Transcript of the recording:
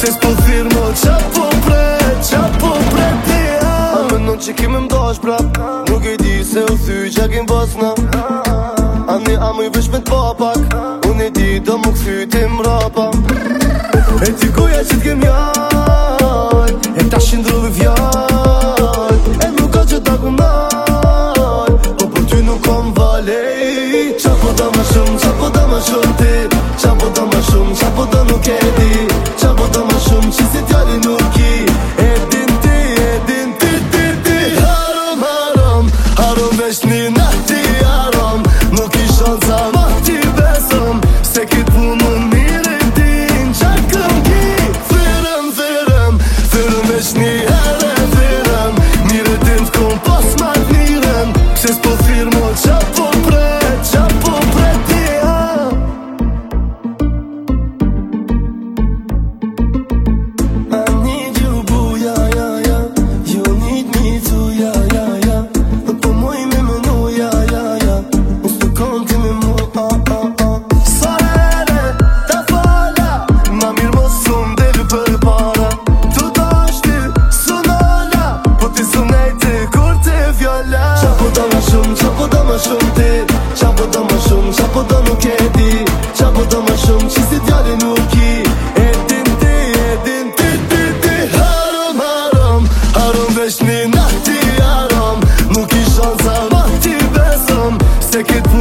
Se s'po thirë mo qa po pret tia. A menon që kime m'dash prap, nuk e di se u thy që kem basna. A mu I vesh me t'papak, unë e di do mu këthy ti mrapa. E ti kuja që t'kem jaj, e ta shindrove vjaj, e nuk ka që ta kunaj, po për ty nuk kom valej. Qa po da ma shumë ti, qa po da ma shumë, qa po da nuk e di, qa po da ma shumë që si t'jali nuk ki. E din ti, harom vesh një nati harom, nuk I shanca ma ti besëm, se kit punë mire din qa këm ki. Thyrëm vesh një herë thyrëm, mire din t'kom pas ma t'mirëm, se s'po thyrë mo qa po pret tia. I need you boo, ja, you need me too, ja. Nuk po moj me menu, ja, unë s'të kon ti me mu, Sa here ta fala, ma mirë mos unë delu për para. Tu dashti sunala, po ti sunajti kur ti vjolla. Qa po da ma shumë ti, qa po da ma shumë, qa po da nuk e di, qa po da ma shumë që si t'jali nuk ki. E din ti, harom vesh një nati harom, nuk I shanca ma ti besëm, se kit